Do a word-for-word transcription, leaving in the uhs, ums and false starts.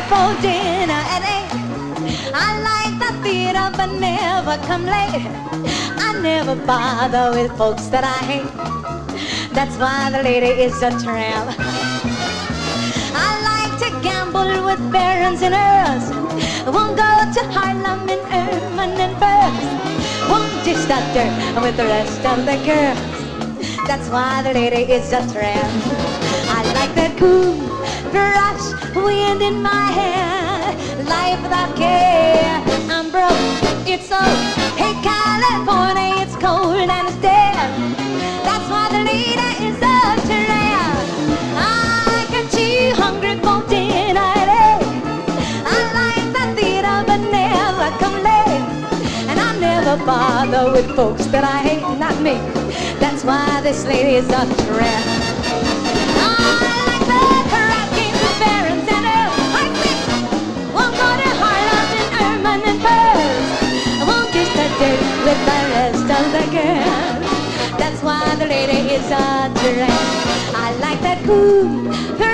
for dinner at eight. I like the theater but never come late. I never bother with folks that I hate. That's why the lady is a tramp. I like to gamble with barons and earls. Won't go to Harlem and ermine and pearls. Won't dish the dirt with the rest of the girls. That's why the lady is a tramp. I like that cool, fresh wind in my hair. Life without care. I'm broke, it's so. Hey California, it's cold and it's dead. That's why the lady is a tramp. I got you hungry for dinner at eight. I like the theater but never come late. And I never bother with folks that I hate, not me. That's why this lady is a tramp. I like the rocking with barons and earls. I think won't go to Harlem and ermine and pearls. I won't kiss the dirt with the rest of the girls. That's why the lady is a tramp. I like that cool